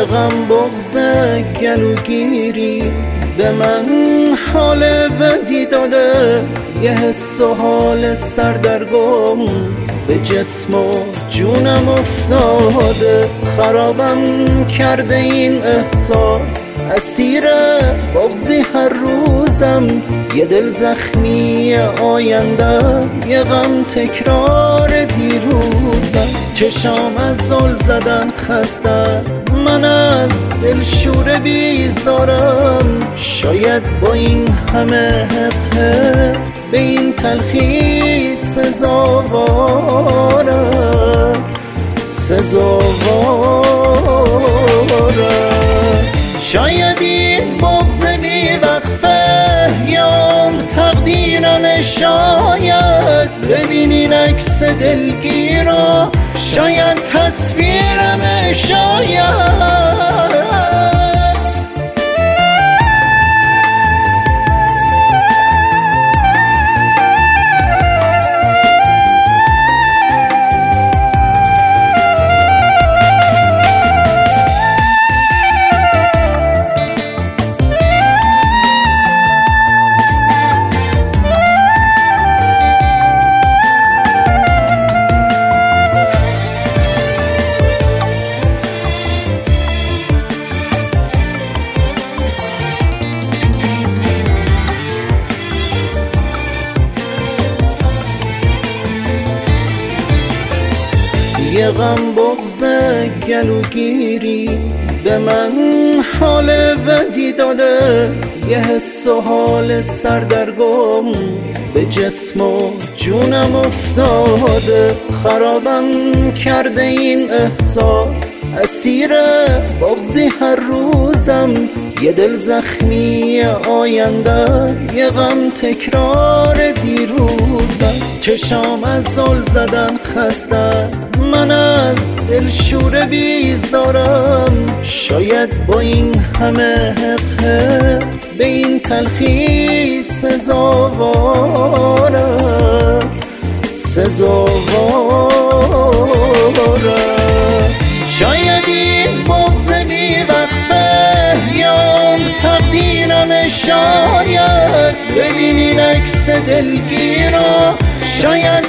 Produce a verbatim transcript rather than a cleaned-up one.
غم بغض گلوگیری به من حال بدی داده، یه حس و حال سردرگم به جسم و جونم افتاده. خرابم کرده این احساس، اسیر بغضی هر روزم، یه دل زخمی آینده، یه غم تکرار دیروزم. چشام از زل زدن خسته، من از دل شور بیزارم، شاید با این همه حق حق به این تلخی سزاوارم سزاوارم. شاید این بغض بی وقفه یا تقدیرم، شاید ببینین عکس دلگیرا، شاید تصویرم، شاید یه غم بغض گلوگیری به من حال بدی داده، یه حس و حال سردرگم به جسم و جونم افتاده. خرابم کرده این احساس، اسیر بغضی هر روزم، یه دل زخمی آینده، یه غم تکرار دیروزم. چشام از زل زدن خسته، من از دل شور بیزارم، شاید با این همه حق حق به این تلخی سزاوارم سزاوارم. شاید این بغض بی وقفه یا تقدیرم، شاید ببینین عکس دلگیرا، شاید